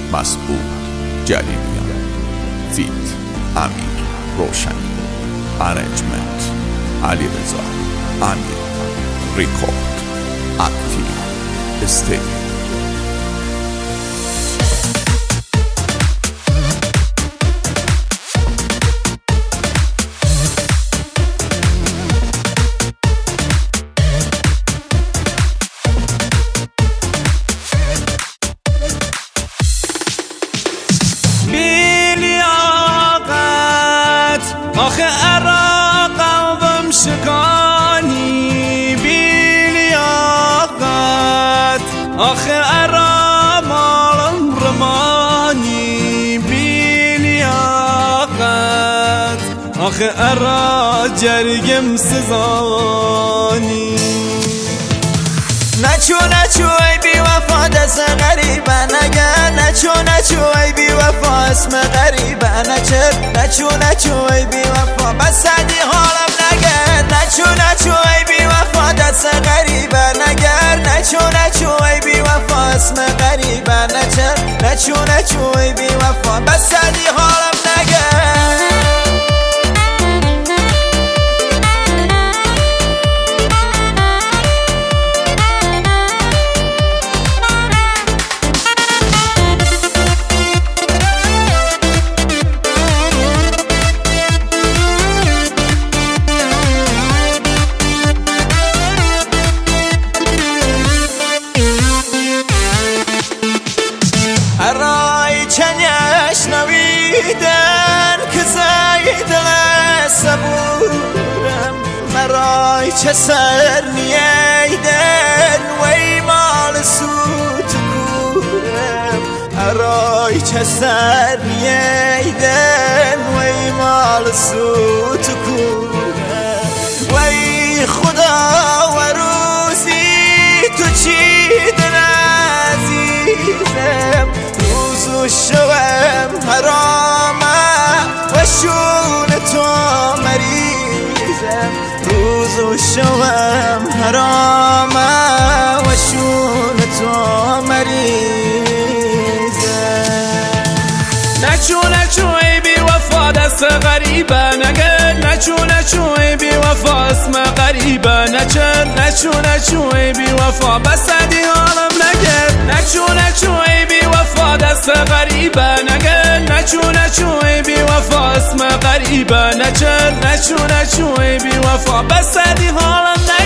مسعود جلیلیان، فیت امیر روشنی، ارنجمنت علیرضا امیر، ریکورد اکتیو استودیو. آخه عراق قلبم شکانی بی لیاقت، آخه عراق مالم رمانی بی لیاقت، آخه عراق جرگم سزانی. نچو ای بی وفا دست غریبه نگر، نچو ای بی وفا اسم غریبه نچر، نچو ای بی وفا بس سعدی حالم نگر، نچو ای بی وفا دست غریبه نگر، نچو ای بی وفا اسم غریبه نچر، نچو ای بی وفا بس سعدی حالم نگر. رای چنیش نویدن که زید لسبورم، مرای چه سر نییدن وی مال سوت کورم، رای چه سر نییدن وی مال سوت کورم. وی خدا و روزی تو چیدن عزیزم، و شوم حرامه و شون تو مریضم، روز و شوم حرامه و شون تو مریضم. نچو ای بی وفا دست غریبه نگر، نچو ای بی وفا اسم غریبه نچر، نچو ای بی وفا بس سعدی حالم نگر، نچو ای بی وفا دست غریبه نگر، نچو ای بی وفا اسم غریبه نچر، نچو ای بی وفا بس سعدی حالم نگر.